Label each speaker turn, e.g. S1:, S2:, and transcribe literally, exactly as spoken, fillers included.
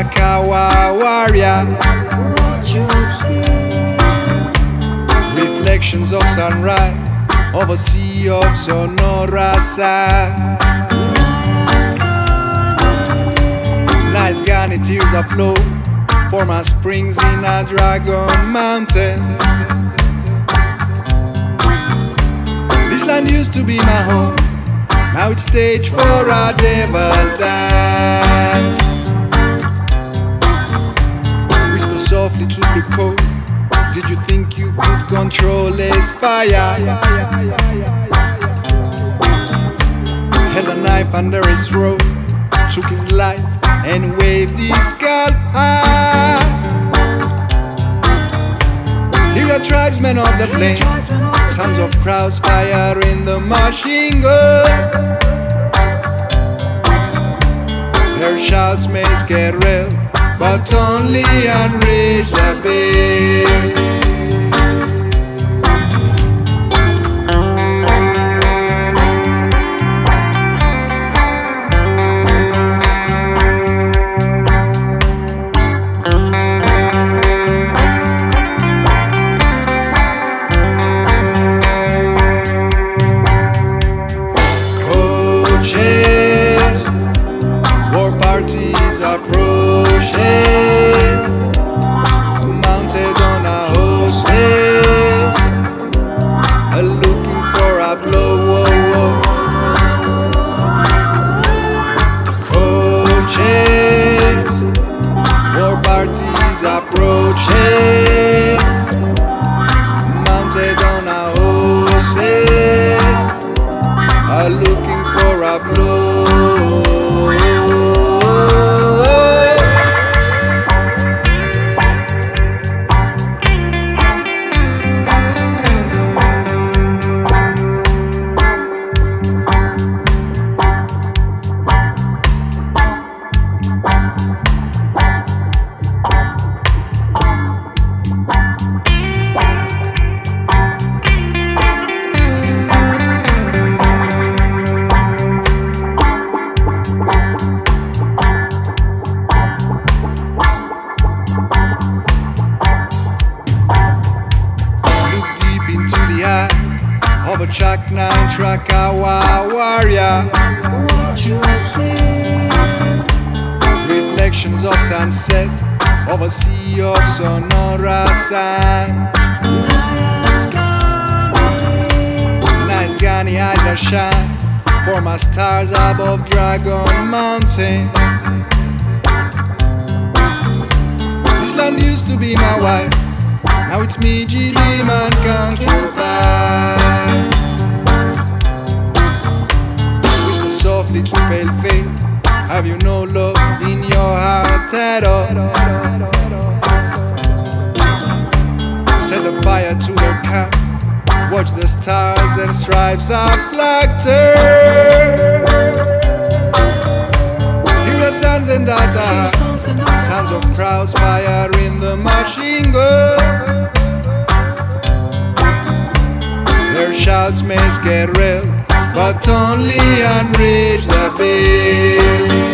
S1: Trakawa warrior.
S2: What you see?
S1: Reflections of sunrise over sea of Sonora sand. Nice Ghani tears are flow for my springs in a Dragon Mountain. This land used to be my home, now it's stage for a devil's dance. Whisper softly to the cold, did you think you could control his fire? Held a knife under his throat, took his life and waved his scalp high. Hear the tribesmen of the plain, sounds of crowds firing the machine gun. Their shouts may scare real, but only enrich the bear. War parties approaching, mounted on a horses, looking for a blow. Coaches, war parties approaching, mounted on a horses, looking for a blow. Of a Chak nine Trakawa warrior.
S2: What you see?
S1: Reflections of sunset over sea of Sonora sand. Nice Ghani eyes are shine for my stars above Dragon Mountain. This land used to be my wife, now it's me, G D man concubine. Whisper softly to pale fate, have you no love in your heart at all? Set the fire to their camp, watch the stars and stripes of flag turn. Hear the sons and daughters, sounds of crowds firing the machine gun. Their shouts may scare real, but only enrich the bear.